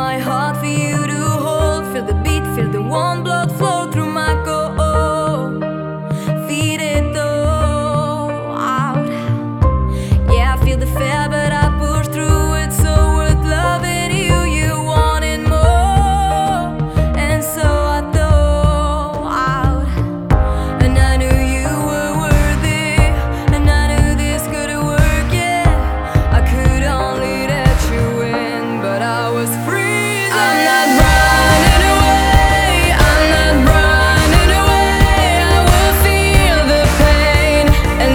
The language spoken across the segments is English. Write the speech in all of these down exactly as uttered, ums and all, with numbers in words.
my heart for you to hold. Feel the beat, feel the warm blood flow through my core. Feel it all out. Yeah, I feel the fear, but I push through it. So worth loving you, you wanted more, and so I throw out. And I knew you were worthy, and I knew this could work. Yeah, I could only let you in, but I was free. I'm not running away, I'm not running away. I will feel the pain and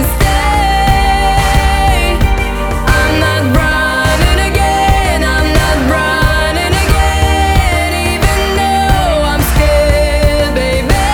stay. I'm not running again, I'm not running again, even though I'm scared, baby.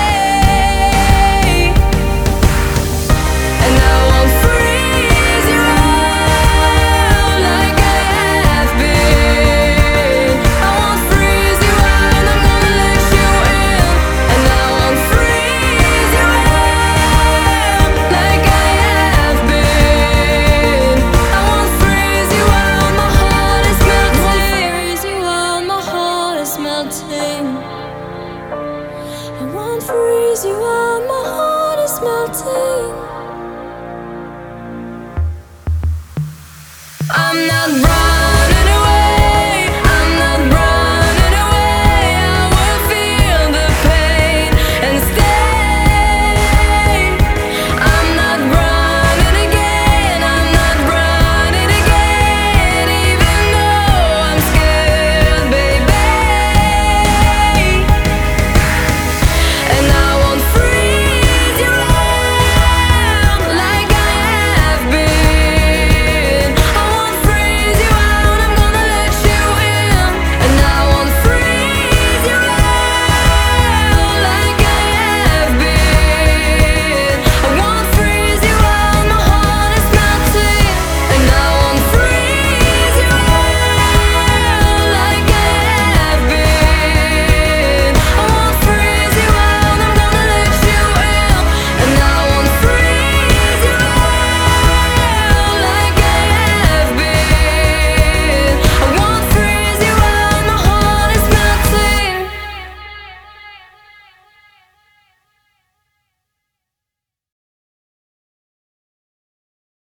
And I won't freeze you out like I have been. I won't freeze you out, I'm gonna let you in. And I won't freeze you out like I have been. I won't freeze you out, my heart is melting. Freeze you out, my heart is melting. I won't freeze you out, my heart is melting. I'm not running.